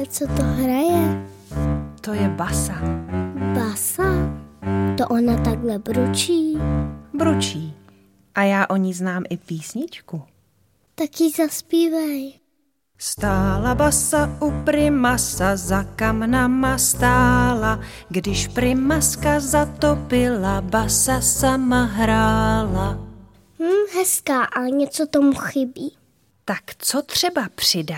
co to hraje? To je basa. Basa? To ona takhle bručí? Bručí. A já o ní znám i písničku. Tak ji zaspívej. Stála basa u primasa, za kamnama stála. Když primaska zatopila, basa sama hrála. Hezká, ale něco tomu chybí. Tak co třeba přidat?